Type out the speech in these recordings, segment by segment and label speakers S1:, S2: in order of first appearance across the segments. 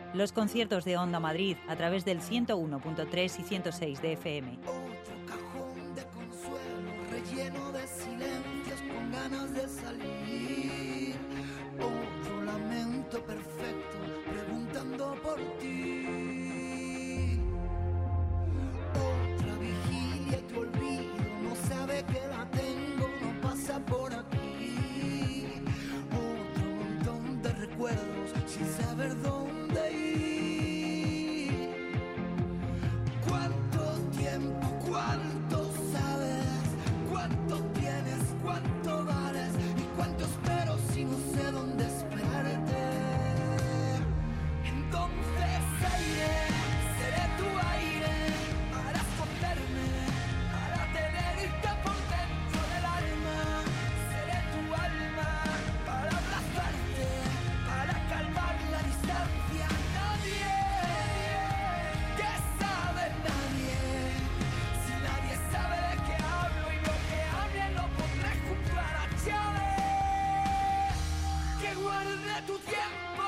S1: Los conciertos de Onda Madrid a través del 101.3 y 106 de FM.
S2: Otro cajón de consuelo relleno de silencios con ganas de salir. Otro lamento perfecto preguntando por ti. Otra vigilia y tu olvido no sabe que la tengo, no pasa por aquí. Otro montón de recuerdos sin saber dónde ir. ¿Cuánto tiempo? ¿Cuánto sabes? ¿Cuánto tienes? ¿Cuánto vales? ¿Y cuánto espero si no sé dónde esperarte? Entonces aire, seré tu aire para esconderme, para tenerte por dentro del alma. Seré tu alma para abrazarte, para calmar la distancia. Nadie, que sabe nadie, si nadie sabe de qué hablo y lo que hable lo pondré junto a la llave que guarde tu tiempo.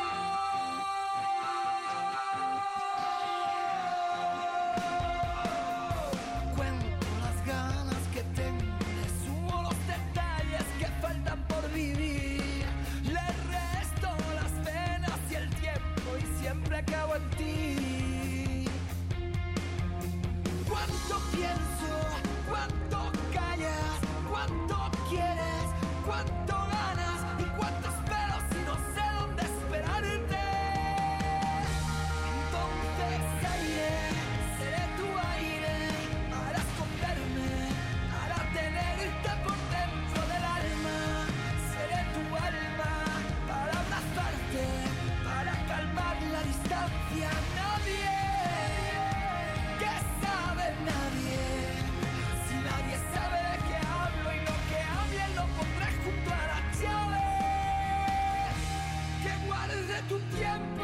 S2: Cuento las ganas que tengo, le sumo los detalles que faltan por vivir, le resto las penas y el tiempo y siempre acabo en ti. ¿Cuánto pienso? ¿Cuánto callas? ¿Cuánto quieres? ¿Cuánto ganas? ¿Y cuánto espero si no sé dónde esperarte? Entonces aire, seré tu aire para esconderme, para tenerte por dentro del alma. Seré tu alma para abrazarte, para calmar la distancia. Nadie, que sabe nadie, si nadie sabe de qué hablo y lo que hable lo pondré junto a la llave que guarde tu tiempo.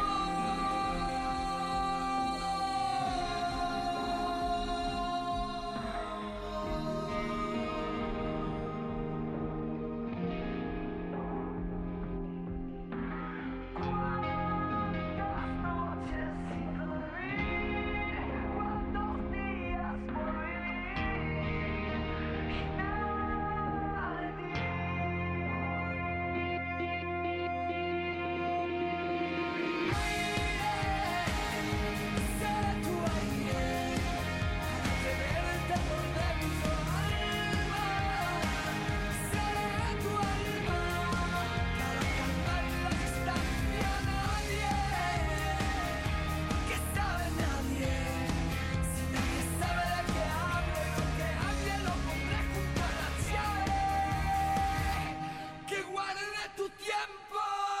S2: ¿Cuántas noches sin dormir? ¿Cuántos días por vivir? Y nada de ti. Seré tu aire para tenerte por dentro, alma. Seré tu alma para calmar la distancia. Nadie, que sabe nadie, si nadie sabe de qué hablo y lo que hable lo pondré junto a la llave que guarde tu tiempo.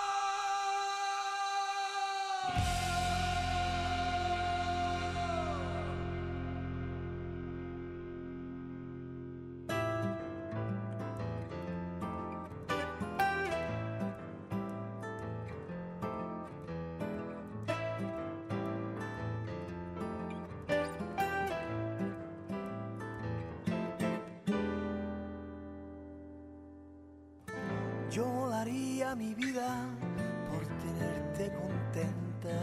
S2: Yo daría mi vida por tenerte contenta.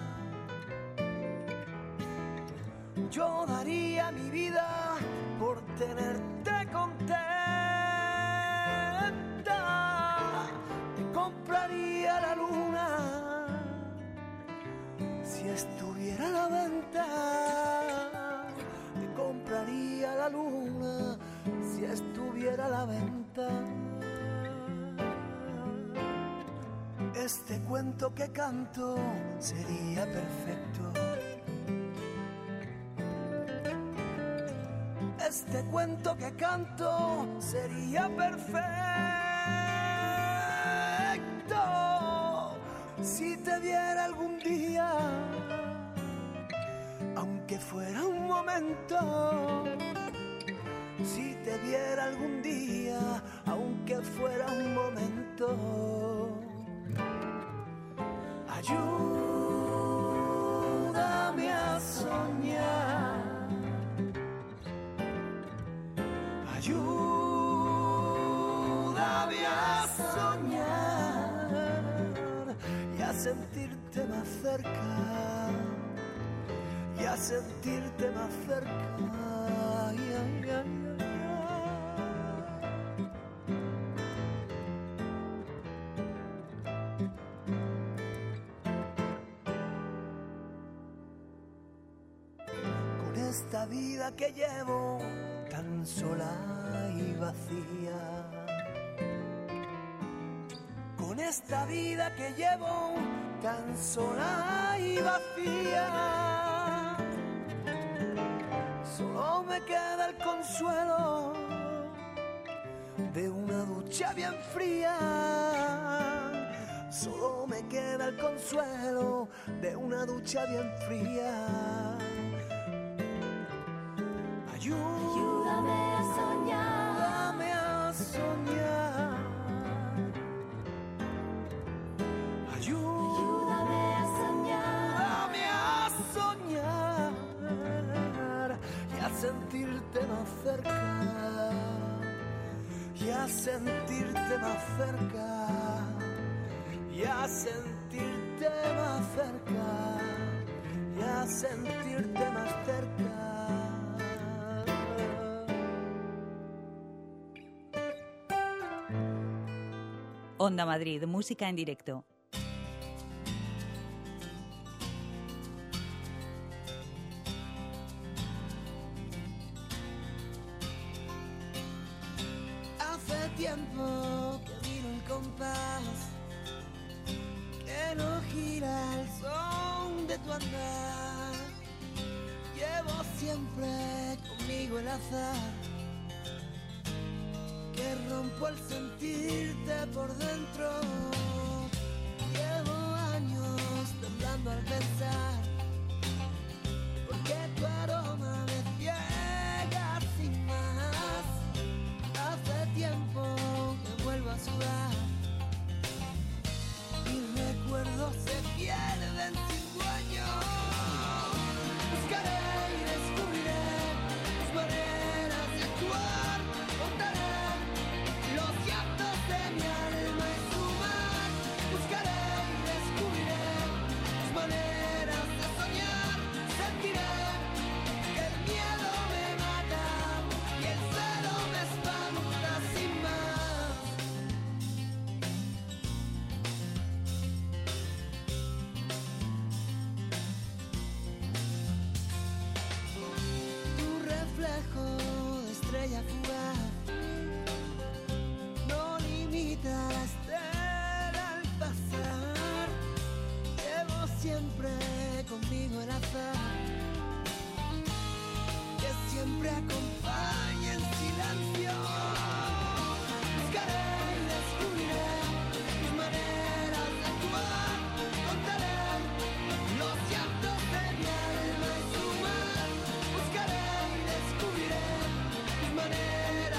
S2: Yo daría mi vida por tenerte contenta. Te compraría la luna si estuviera a la venta. Te compraría la luna si estuviera a la venta. Este cuento que canto sería perfecto. Este cuento que canto sería perfecto si te viera algún día, aunque fuera un momento. Si te viera algún día, aunque fuera un momento. Ayúdame a soñar, ayúdame a soñar y a
S3: sentirte más cerca, y a sentirte más cerca. Ay, ay, ay, ay. Con esta vida que llevo tan sola y vacía, con esta vida que llevo tan sola y vacía, solo me queda el consuelo de una ducha bien fría. Solo me queda el consuelo de una ducha bien fría. Ayúdame a soñar, ayúdame a soñar. Ayúdame a soñar, ayúdame a soñar, y a sentirte más cerca, y a sentirte más cerca, y a sentirte más cerca, y a sentirte más cerca.
S1: Onda Madrid, música en directo.
S3: Hace tiempo que vino el compás, que no gira el son de tu andar. Llevo siempre conmigo el azar, que rompo al sentirte por dentro. Llevo años temblando al pensar, porque tu aroma me ciega sin más. Hace tiempo que vuelvo a sudar, mis recuerdos se pierden sin dueño. Buscaré y descubriré tus maneras de actuar, contaré los llantos de mi alma y su mar. Buscaré y descubriré tus maneras de soñar. Sentiré que el miedo me mata y el celo me espanta sin más. Tu reflejo de estrella fugaz no limita la estela al pasar. Llevo siempre conmigo el azar, que siempre acompaña en silencio. Buscaré y descubriré mis maneras de actuar, contaré los llantos de mi alma y su mar. Buscaré y descubriré mis maneras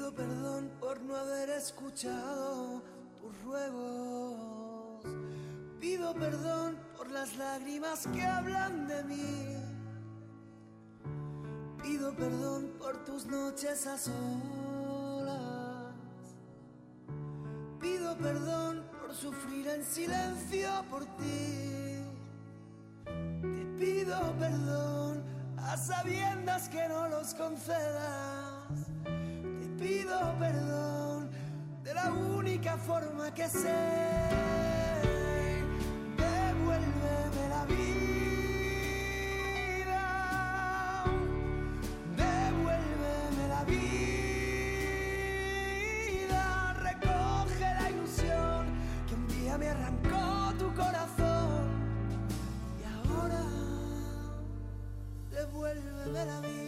S3: Pido perdón por no haber escuchado tus ruegos. Pido perdón por las lágrimas que hablan de mí. Pido perdón por tus noches a solas. Pido perdón por sufrir en silencio por ti. Te pido perdón a sabiendas que no los concedas. Te pido perdón de la única forma que sé. Devuélveme la vida. Devuélveme la vida. Recoge la ilusión que un día me arrancó tu corazón. Y ahora devuélveme la vida.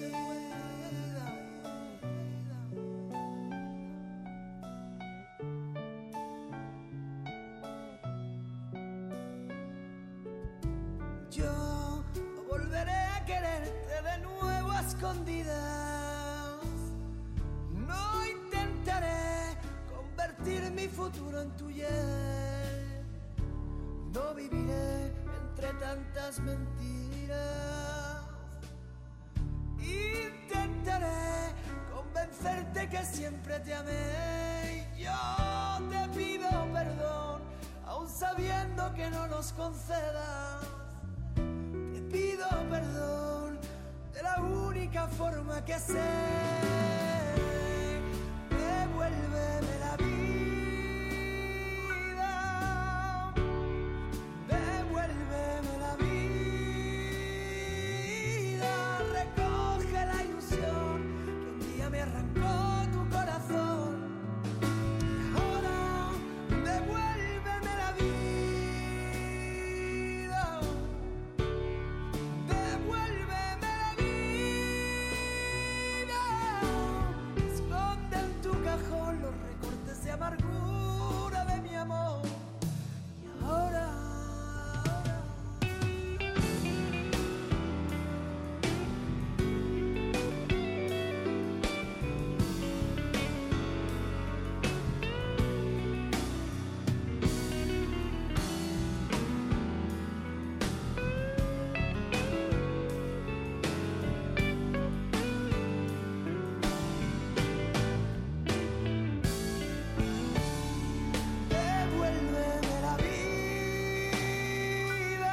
S3: Yo volveré a quererte de nuevo a escondidas. No intentaré convertir mi futuro en tu hiel. No viviré entre tantas mentiras. Intentaré convencerte que siempre te amé. Y yo te pido perdón, aun sabiendo que no nos concedas. Te pido perdón de la única forma que sé. Devuélveme la vida. Devuélveme la vida. Recoge la ilusión que un día me arrancó tu corazón. Y ahora devuélveme la vida. Devuélveme la vida. Esconde en tu cajón los recortes de amargura de mi amor. Y ahora devuélveme la vida.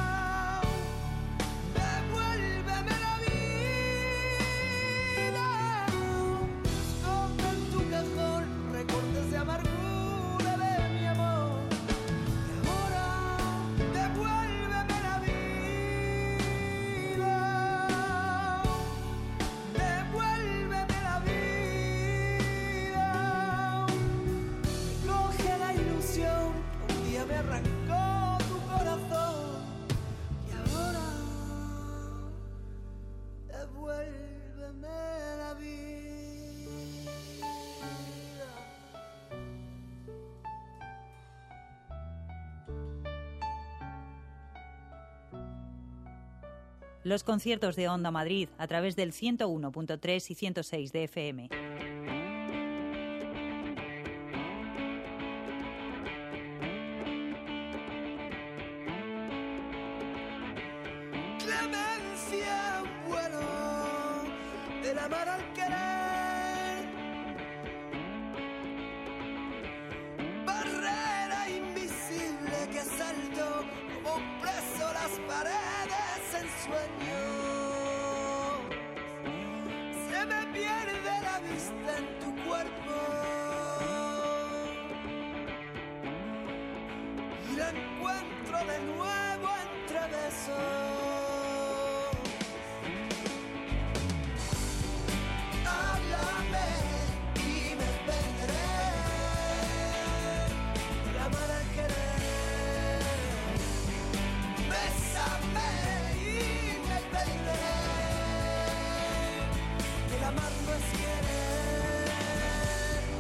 S3: Devuélveme la vida. Esconde en tu cajón recortes de amargura de mi amor. Y ahora devuélveme la vida. Devuélveme la vida. Coge la ilusión que un día me arrancó tu corazón. Y ahora devuélveme la vida.
S1: Los conciertos de Onda Madrid a través del 101.3 y 106 de FM.
S3: Clemencia, vuelo del amar al querer. Barrera invisible que saltó como un preso las paredes en sueños. Se me pierde la vista en tu cuerpo y la encuentro de nuevo entre besos. Háblame y me perderé de amar al querer. Bésame y me perderé. El amar no es querer.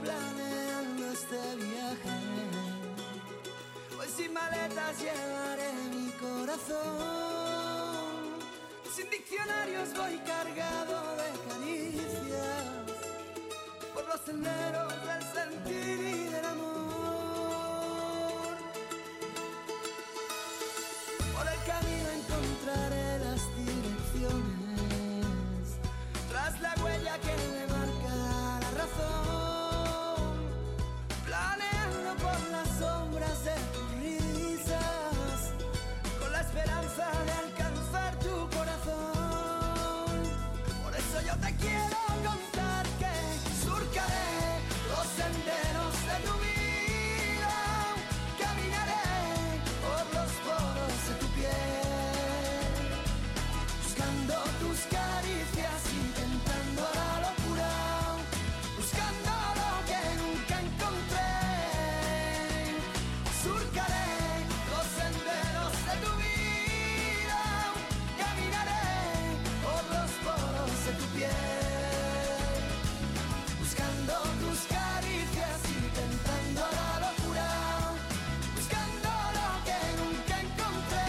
S3: planeando este viaje. Hoy sin maletas llevaré mi corazón. Sin diccionarios voy cargado de caricias por los senderos del sentir y del amor. Por el camino encontraré las direcciones, tras la huella que me marca la razón, planeando por las sombras de tus risas, con la esperanza de alcanzar tu corazón. Por eso yo te quiero contar que surcaré los senderos de tu vida, caminaré por los poros de tu piel, buscando tus caricias, intentando la locura, buscando lo que nunca encontré. Surcaré los senderos de tu vida, caminaré por los poros de tu piel, buscando tus caricias, intentando la locura, buscando lo que nunca encontré.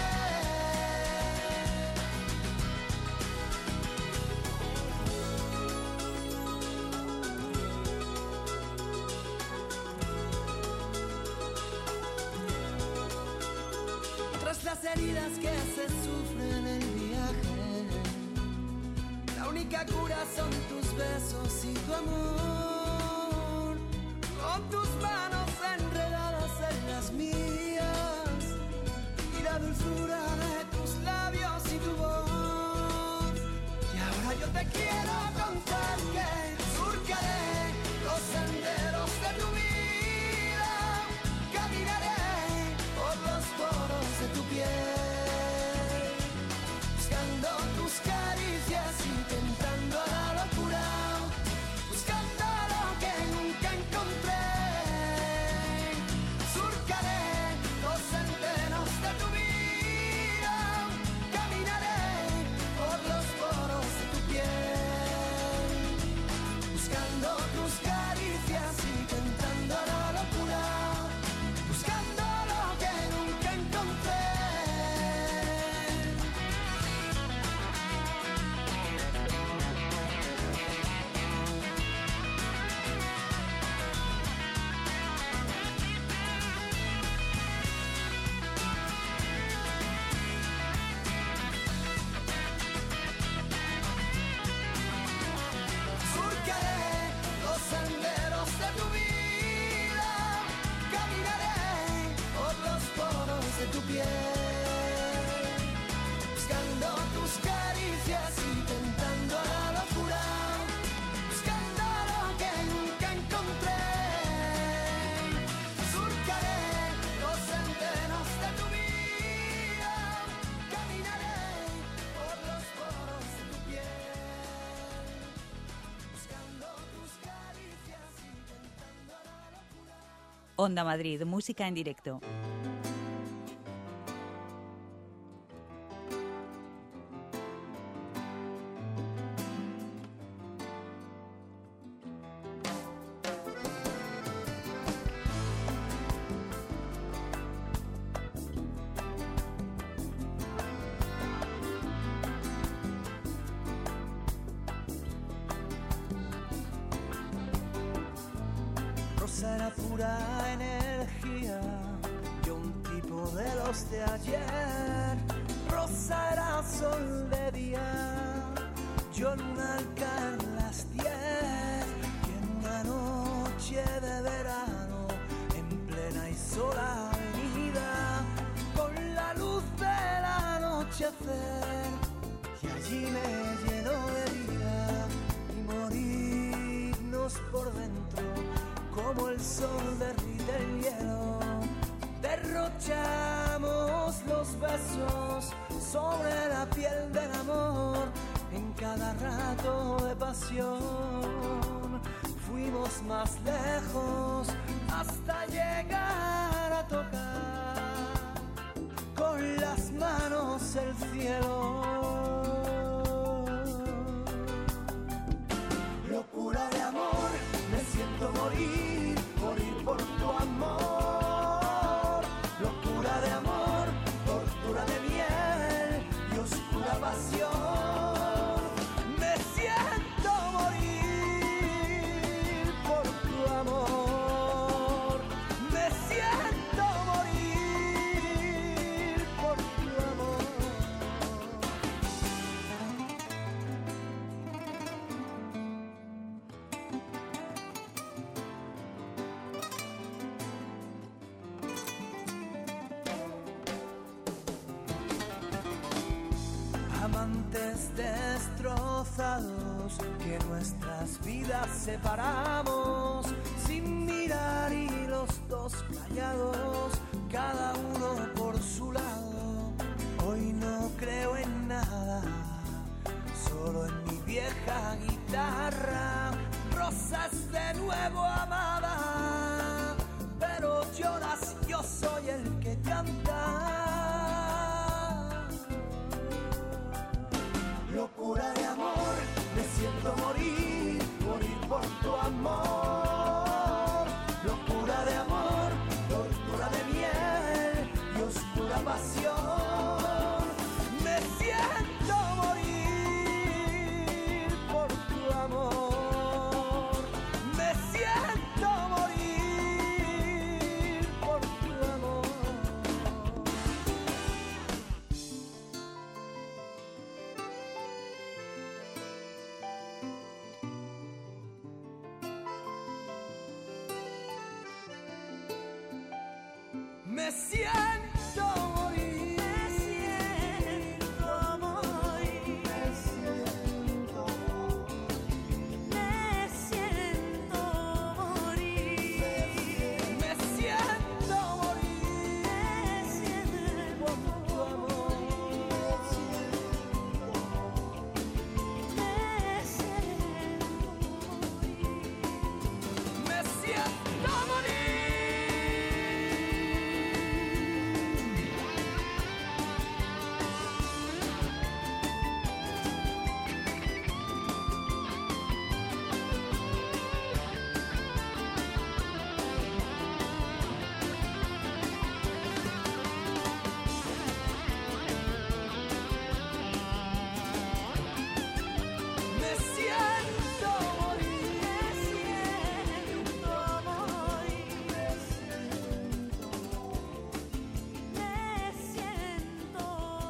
S3: Tras las heridas que se sufren en el viaje, la única cura son tus besos y tu amor, con tus manos enredadas en las mías y la dulzura de tus labios y tu voz. Y ahora yo te quiero contar que surcaré los senderos de tu vida, caminaré por los poros de tu piel, buscando tus caricias, intentando la locura, buscando lo que nunca encontré. Surcaré los senderos de tu vida, caminaré por los poros de tu piel, buscando tus caricias, intentando la locura, buscando lo que nunca encontré. Surcaré los senderos de tu vida, caminaré por los poros de tu piel, buscando tus caricias, intentando la locura, buscando lo que nunca encontré. Surcaré los senderos de tu vida, caminaré por los poros de tu piel, buscando tus caricias, intentando la locura.
S1: Onda Madrid, música en directo.
S3: Rosa era pura energía, yo un tipo de los de ayer. Rosa era sol de día, yo luna al caer las 10. Y en una noche de verano, en plena y sola avenida, con la luz del anochecer, y allí me lleno de vida y morirnos por dentro, como el sol derrite el hielo. Derrochamos los besos sobre la piel del amor, en cada rato de pasión. Fuimos más lejos hasta llegar a tocar con las manos el cielo. Locura de amor, me siento morir instantes destrozados que nuestras vidas separamos sin mirar y los dos callados, cada uno por su lado. Hoy no creo en nada, solo en mi vieja guitarra. Rosas de nuevo amada, pero lloras, yo soy el que canta. Locura de amor, me siento morir, morir por tu amor. Locura de amor, tortura de miel y oscura pasión. Me siento morir por tu amor. Me siento morir por tu amor. Me siento morir, me siento morir, me siento morir, me siento morir, me siento morir, me siento por tu amor, me siento morir, me siento morir. Me siento morir, me siento morir, me siento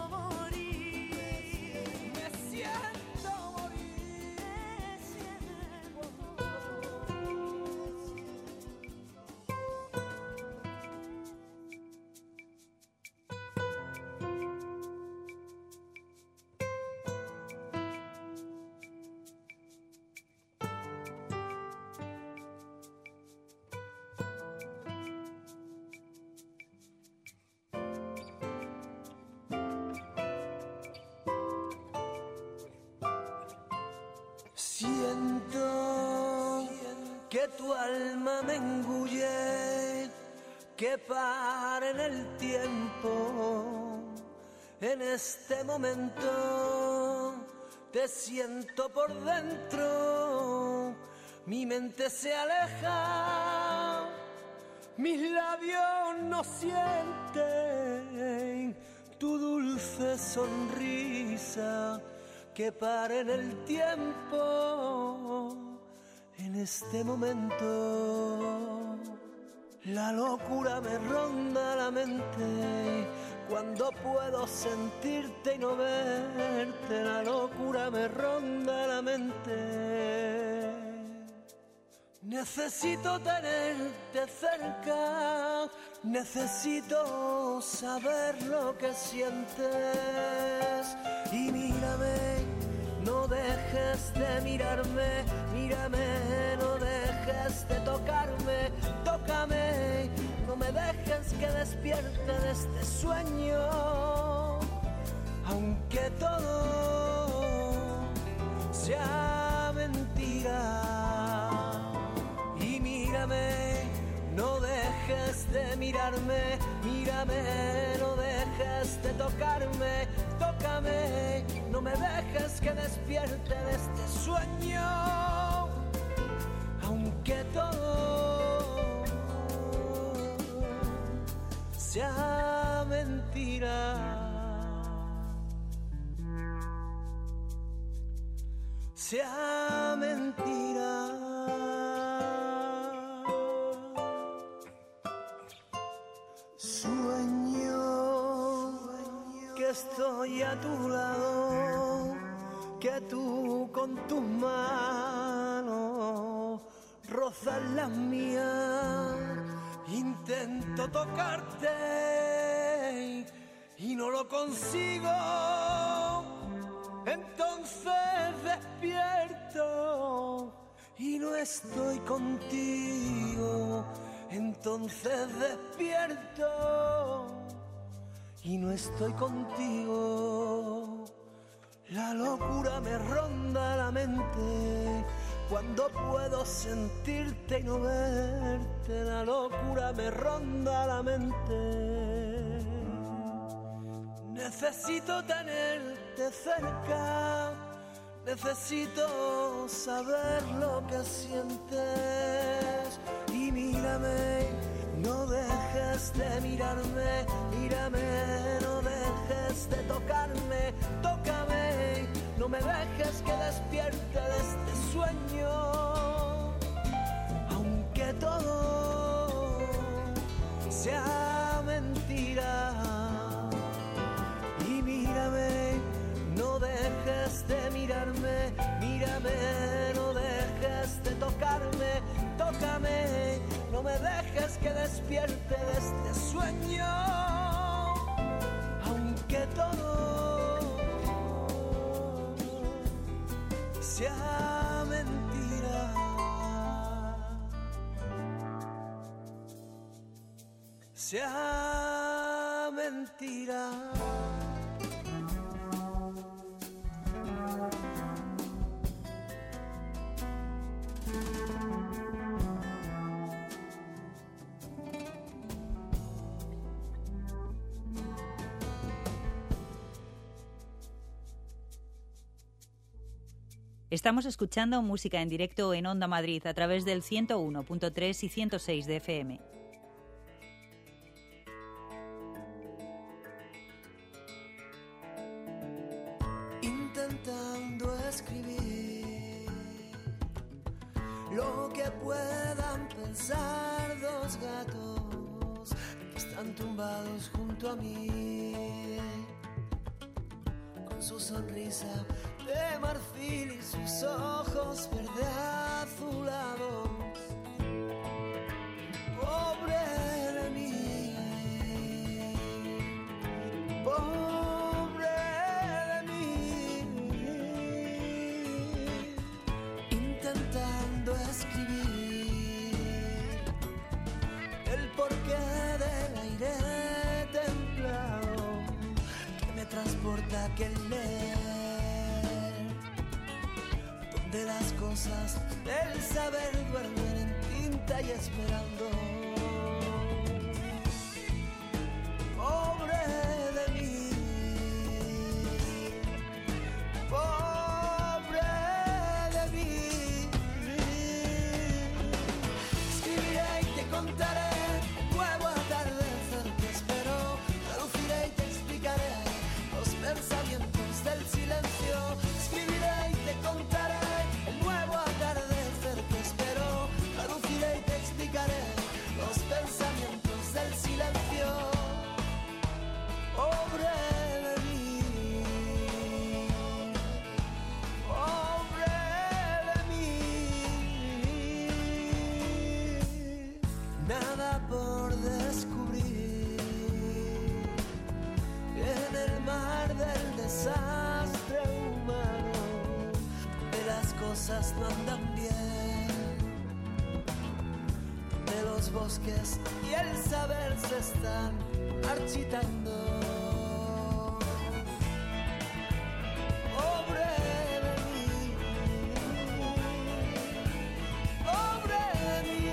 S3: morir, me siento morir, Siento que tu alma me engulle, que pare en el tiempo. En este momento te siento por dentro, mi mente se aleja, mis labios no sienten tu dulce sonrisa. Que pare en el tiempo, en este momento. La locura me ronda la mente cuando puedo sentirte y no verte. La locura me ronda la mente. Necesito tenerte cerca, necesito saber lo que sientes. Y mírame, no dejes de mirarme, mírame, no dejes de tocarme, tócame, no me dejes que despierte de este sueño, aunque todo sea mentira. Y mírame, no dejes de mirarme, mírame, no dejes de tocarme, tócame, no me dejes que despierte de este sueño, aunque todo sea mentira. Sea mentira. Sueño que estoy a tu lado, que tú con tus manos rozas las mías. Intento tocarte y no lo consigo. Entonces despierto y no estoy contigo. Entonces despierto y no estoy contigo. La locura me ronda la mente cuando puedo sentirte y no verte. La locura me ronda la mente. Necesito tenerte cerca, necesito saber lo que sientes. Y mírame, no dejes de mirarme, mírame, no dejes de tocarme, tócame, no me dejes que despierte de este sueño. Aunque todo sea mentira. Y mírame, no dejes de mirarme, mírame, no dejes de tocarme, tócame, no me dejes que despierte de este sueño, aunque todo sea mentira, sea mentira.
S1: Estamos escuchando música en directo en Onda Madrid a través del 101.3 y 106 de FM.
S3: Intentando escribir lo que puedan pensar dos gatos que están tumbados junto a mí, con su sonrisa de marfil y sus ojos verde azulados. Pobre de mí, pobre de mí, intentando escribir el porqué del aire templado que me transporta a aquel leer, de las cosas del saber duermen en tinta y esperando. Pobre de mí, pobre de mí. Escribiré y te contaré el nuevo atardecer que espero. Traduciré y te explicaré los pensamientos del silencio. Escribiré y te contaré el nuevo atardecer que espero. Traduciré y te explicaré los pensamientos del silencio. Pobre de mí, pobre de mí. Nada por descubrir en el mar del desastre humano, donde las cosas no andan bien, donde los bosques y el saber se están marchitando. Pobre de mí, pobre de mí.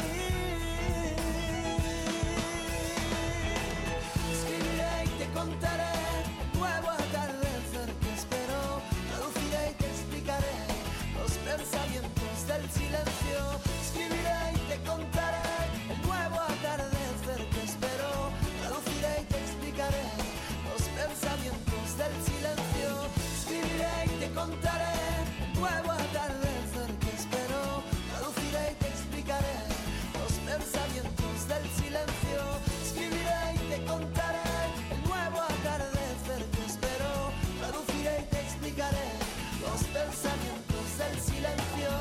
S3: Escribiré y te contaré el nuevo atardecer que espero. Traduciré y te explicaré los pensamientos del silencio. Escribiré y te contaré el nuevo atardecer que espero. Traduciré y te explicaré los pensamientos del silencio. Escribiré y te contaré el nuevo atardecer que espero. Traduciré y te explicaré los pensamientos del silencio. Escribiré y te contaré el nuevo atardecer que espero. Traduciré y te explicaré los pensamientos del silencio.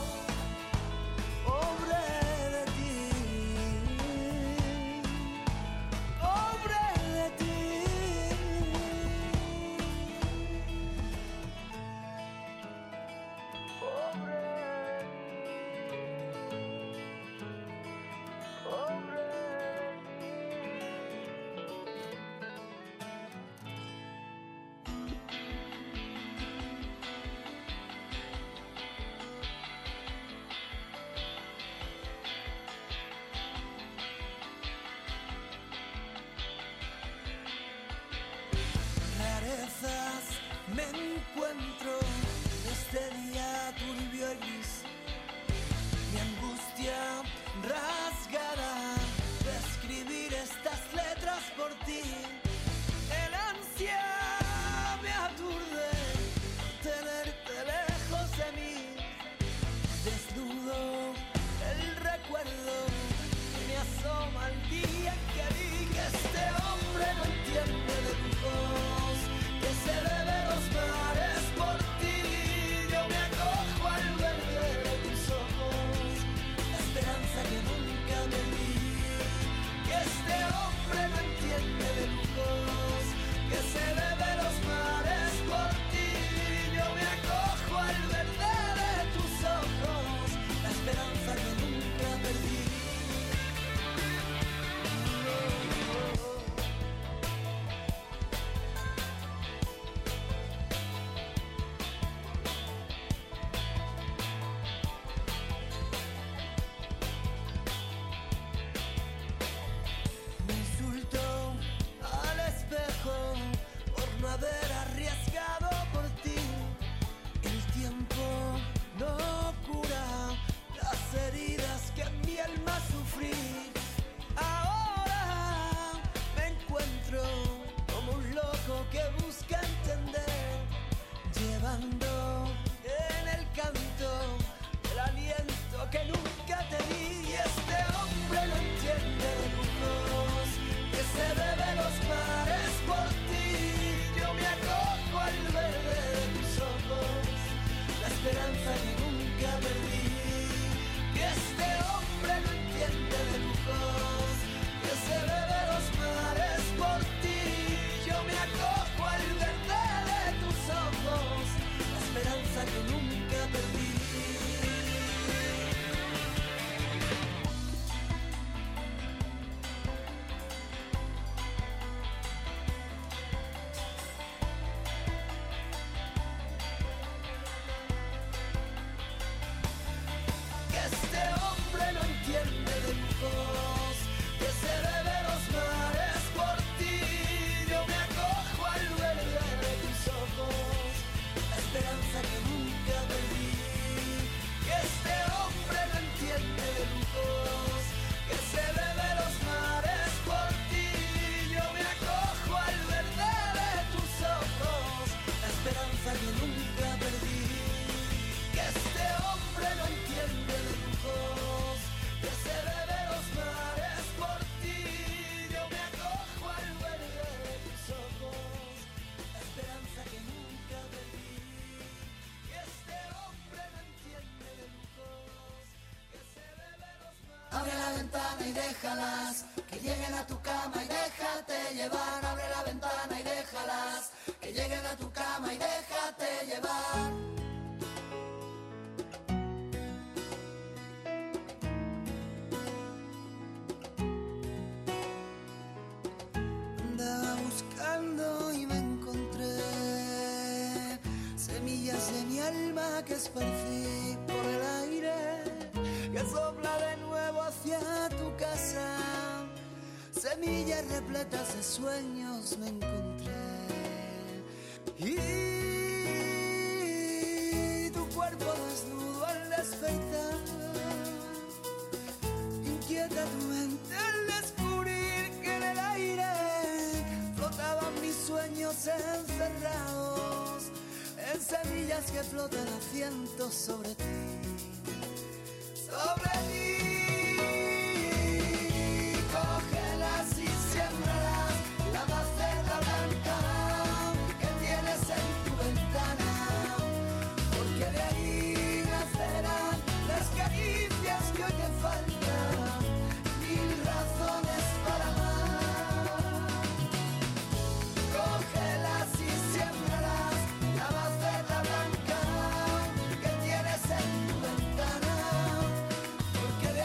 S3: Pobre de ti, pobre de ti. me encuentro este día turbio y gris. Mi angustia rasgada de escribir estas letras por ti. El ansia me aturde tenerte lejos de mí. Desnudo el recuerdo que me asoma al día que vi que este hombre no entiende de lujos, que se bebe los mares por ti. Yo me acojo al verde de tus ojos, la esperanza que nunca me di. Que este hombre no entiende de lujos, que se bebe los mares por ti. Yo me acojo al verde de tus ojos, la esperanza que nunca perdí. Me insulto al espejo por no haber arriesgado por ti. El tiempo no cura las heridas que en mi alma sufrí. Ahora me encuentro como un loco que busca entender, llevando en el canto el aliento que nunca te di. Y este hombre no entiende de lujos, que se bebe los mares por ti. Yo me acojo al verde de tus ojos, la esperanza que nunca perdí. Que este hombre no entiende de lujos, que se bebe los mares por ti. Yo me acojo al verde de tus ojos, la esperanza que nunca perdí. Que este hombre no entiende de lujos, que se bebe los mares por ti. Yo me acojo al verde de tus ojos, la esperanza que nunca perdí. Que este hombre no entiende de lujos, que se bebe los mares por ti. Yo me acojo al verde de tus ojos, la esperanza que nunca perdí. Que este hombre no entiende de lujos, que se bebe los mares por ti. Yo me acojo al verde de tus ojos, la esperanza que nunca perdí. Que este hombre no entiende de lujos, que se bebe los mares. Abre la ventana y déjalas que lleguen a tu cama y déjate llevar. Abre la ventana y déjalas que lleguen a tu cama y déjate llevar. Andaba buscando y me encontré semillas de mi alma que esparcí por el aire, que sopla de nuevo hacia tu casa. Semillas repletas de sueños me encontré. Y tu cuerpo desnudo al despertar inquieta tu mente al descubrir que en el aire flotaban mis sueños encerrados en semillas que flotan a cientos sobre ti, sobre ti. Cógelas y siémbralas, la maceta blanca que tienes en tu ventana, porque de ahí nacerán las caricias que hoy te faltan, mil razones para amar. Cógelas y siémbralas, la maceta blanca que tienes en tu ventana, porque de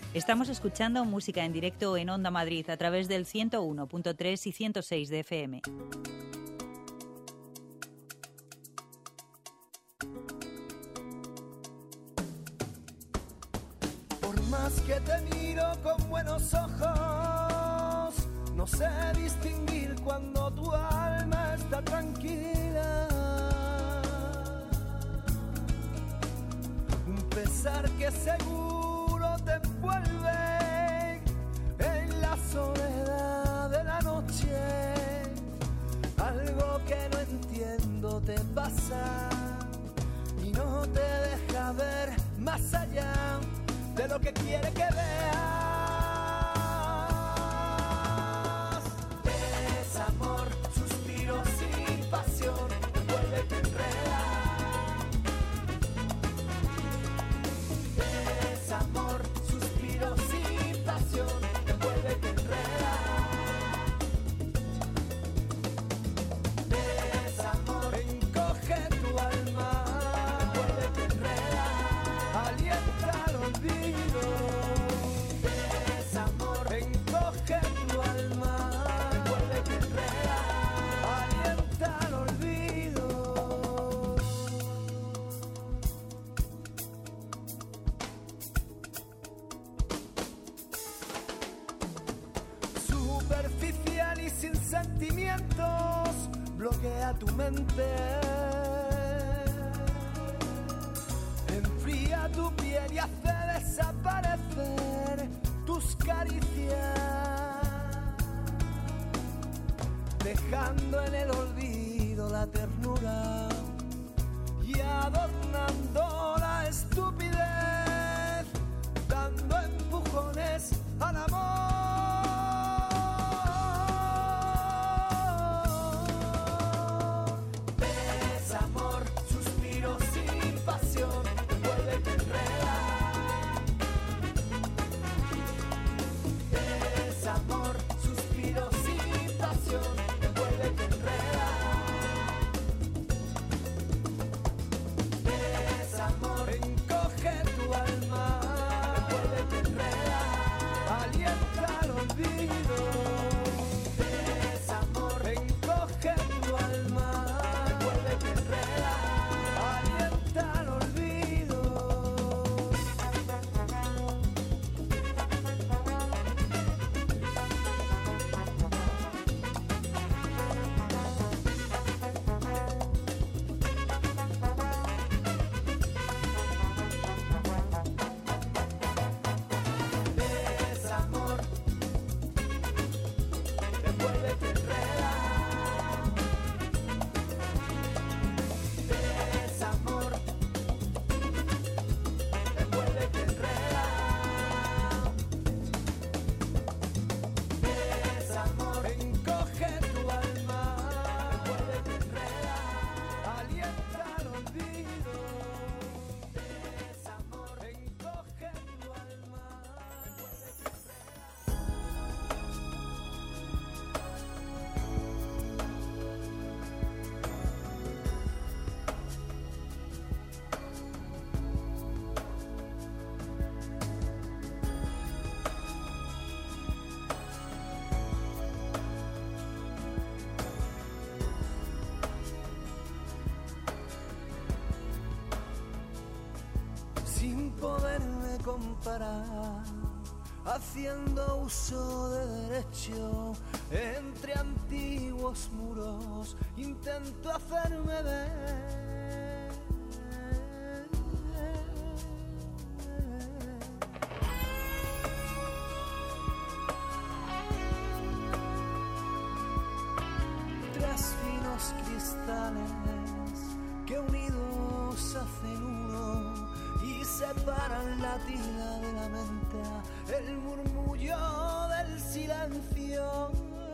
S1: Estamos escuchando música en directo en Onda Madrid a través del 101.3 y 106 de FM.
S3: Por más que te miro con buenos ojos, no sé distinguir cuando tu alma está tranquila. Un pesar que seguro te envuelve en la soledad de la noche. Algo que no entiendo te pasa y no te deja ver más allá de lo que quiere que veas. Desamor, suspiros y pasión, vuelve te enreda. Desamor, suspiros y pasión, vuelve te enreda. Desamor, encoge tu alma, vuelve te enreda. Alienta al olvido. Desamor, encoge tu alma, vuelve te enreda. Alienta al olvido. Superficial y sin sentimientos, bloquea tu mente. Enfría tu piel y hace desaparecer tus caricias, dejando en el olvido la ternura y adornando la estupidez, dando empujones al amor. Desamor, suspiros y pasión, vuelve te enreda. Desamor, suspiros y pasión, vuelve te enreda. Desamor, encoge tu alma, vuelve te enreda. Alienta al olvido. Desamor, encoge tu alma, vuelve te enreda. Alienta al olvido. Desamor, envuelve te enreda. Desamor, envuelve te enreda. Desamor, encoge tu alma, envuelve te enreda. Alienta al olvido. Desamor, encoge tu alma, envuelve te enreda. Sin poderme comparar, haciendo uso de derecho entre antiguos muros, intento hacerme ver. Tres finos cristales que unidos hacen uno y separan la tila de la mente, el murmullo del silencio.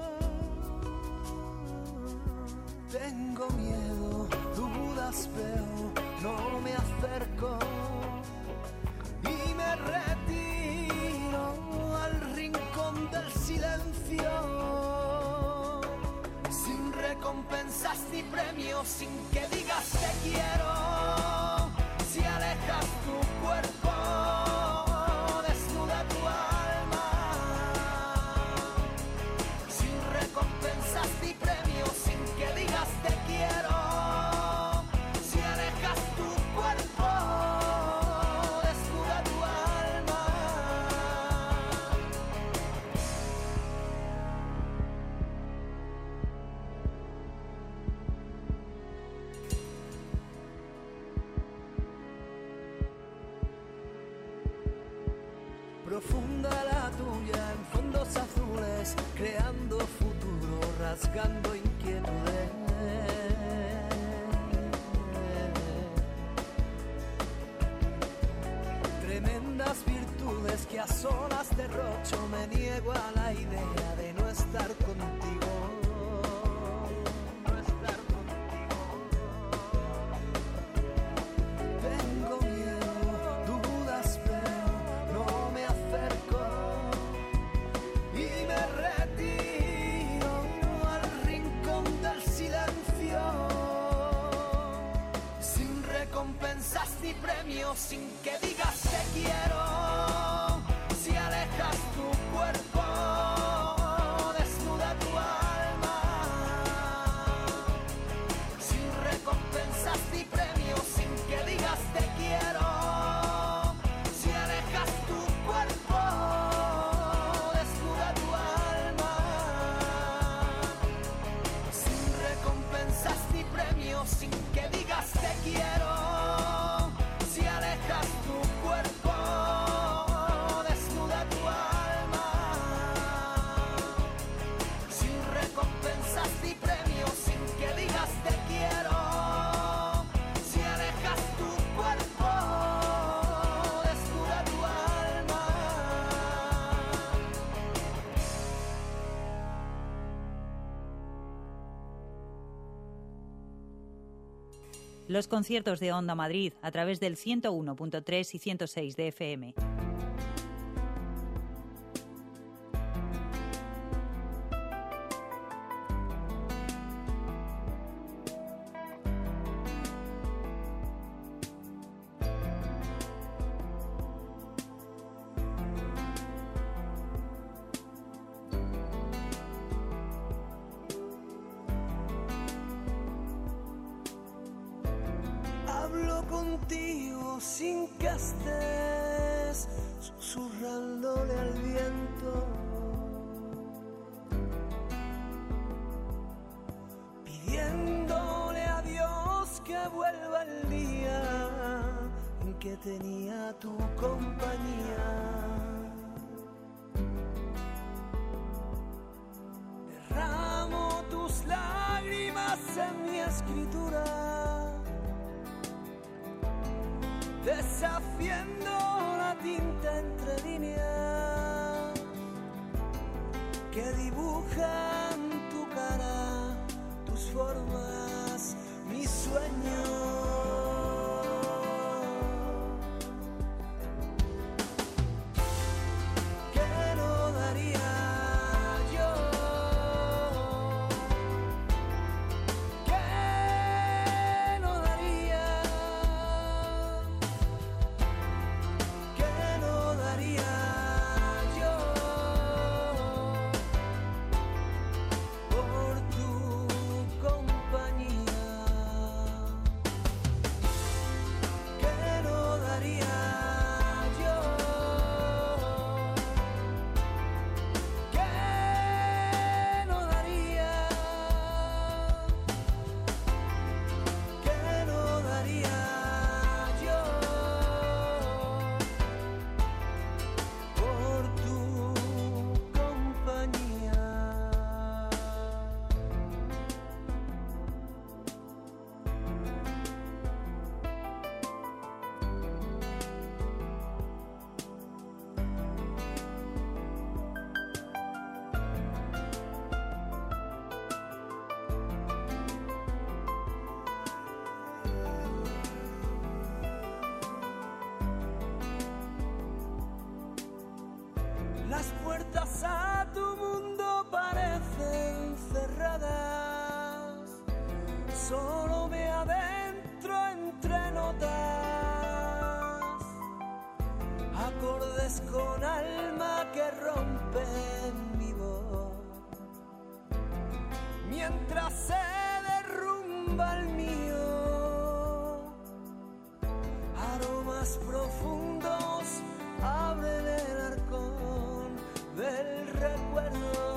S3: Tengo miedo, dudas veo, no me acerco y me retiro al rincón del silencio, sin recompensas ni premios, sin que digas te quiero. Si alejas tu cuerpo, desnuda tu profunda la tuya en fondos azules, creando futuro, rasgando inquietudes. Tremendas virtudes que a solas derrocho, me niego a la idea de no estar contigo. Tengo miedo, dudas, pero no me acerco y me retiro al rincón del silencio, sin recompensas ni premios, sin que digas te quiero. Si alejas tu cuerpo, desnuda tu alma, sin recompensas ni premios, sin que digas te quiero. Si alejas tu cuerpo, desnuda tu alma, sin recompensas ni premios, sin que digas te quiero. Si alejas tu cuerpo, desnuda tu alma, sin recompensas ni premios, sin que digas te quiero. Si alejas tu cuerpo, desnuda tu alma.
S1: Los conciertos de Onda Madrid a través del 101.3 y 106 de FM.
S3: Hablo contigo sin que estés susurrándole al viento, pidiéndole a Dios que vuelva el día en que tenía tu compañía. Derramo tus lágrimas en mi escritura, desafiando la tinta entre líneas que dibujan tu cara, tus formas, mis sueños. ¿Qué no daría yo? ¿Qué no daría? ¿Qué no daría yo por tu compañía? ¿Qué no daría yo? ¿Qué no daría? ¿Qué no daría yo por tu compañía? Las puertas a tu mundo parecen cerradas, solo me adentro entre notas, acordes con alma que rompen mi voz, mientras se derrumba el mío, aromas profundos abren el arcón del recuerdo,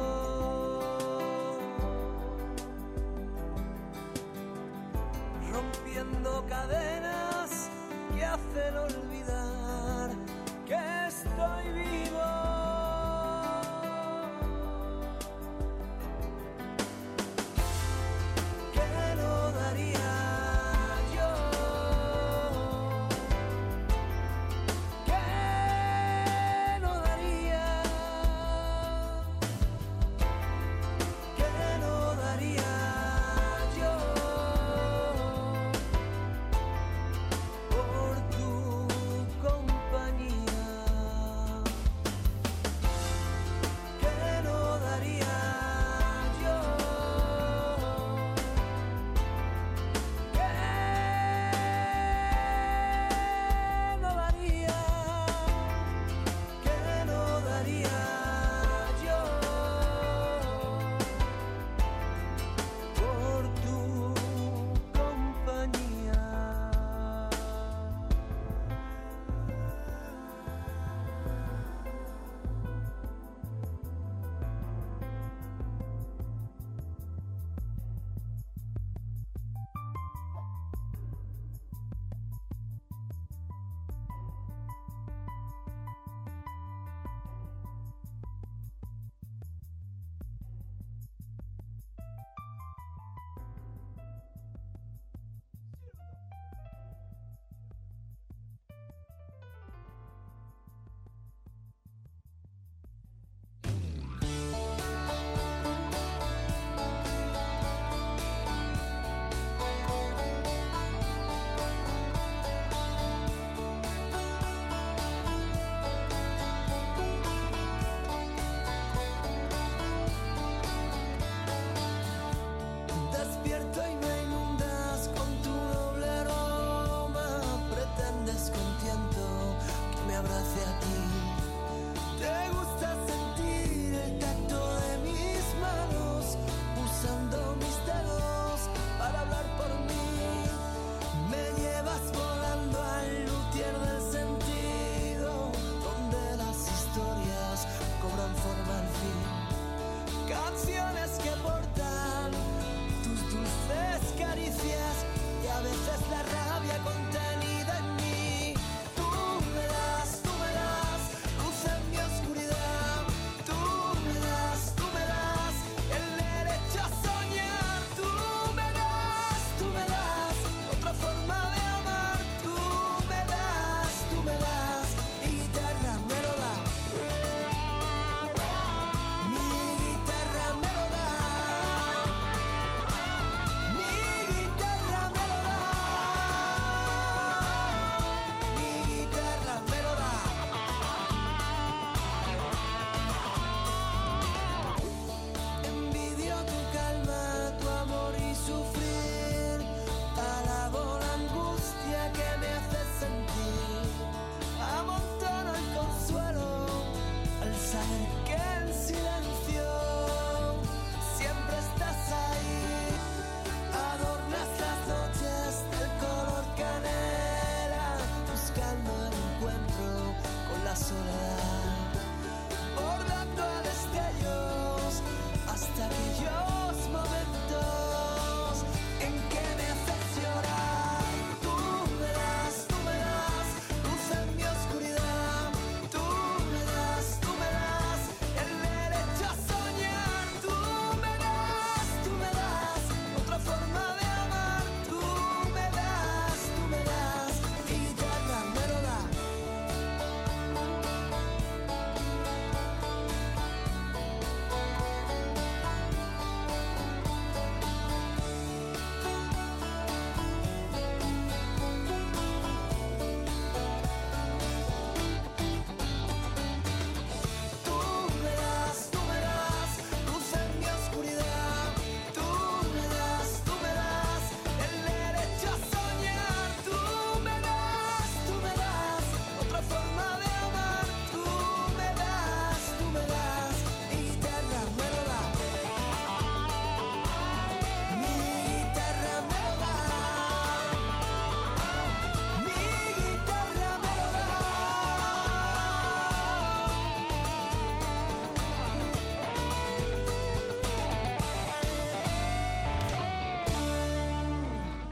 S3: rompiendo cadenas que hacen olvidar que estoy vivo.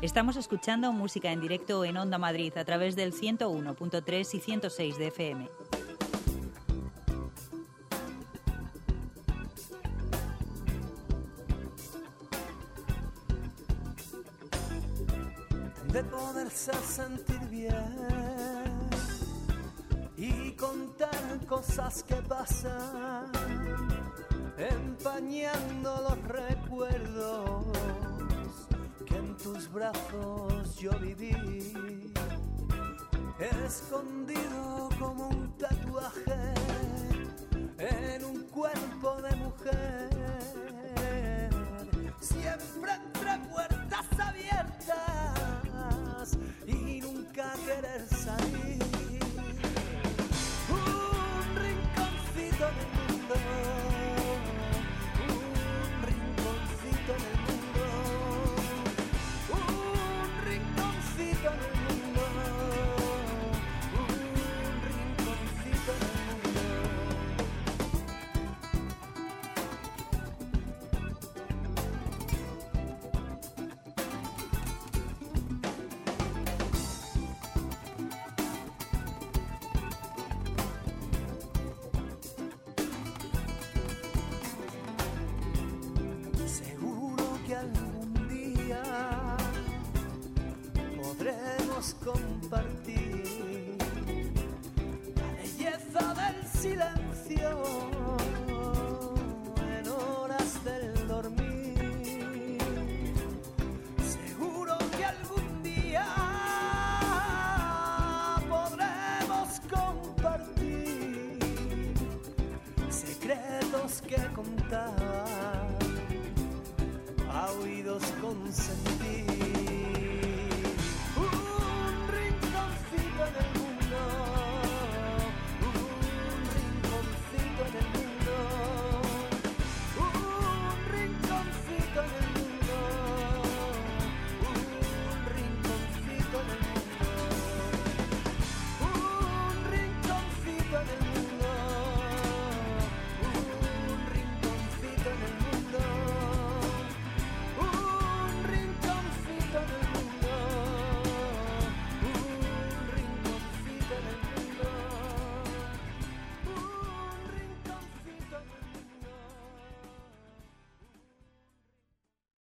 S1: Estamos escuchando música en directo en Onda Madrid a través del 101.3 y 106 de FM.
S3: De poderse sentir bien y contar cosas que pasan, empañando los recuerdos que en tus brazos yo viví, escondido como un tatuaje en un cuerpo de mujer, siempre entre puertas abiertas y nunca querer salir. Un rinconcito en el mundo, un rinconcito en el mundo, un rinconcito en el mundo, un rinconcito en el mundo. Compartir la belleza del silencio en horas del dormir. Seguro que algún día podremos compartir secretos que contar a oídos consentir.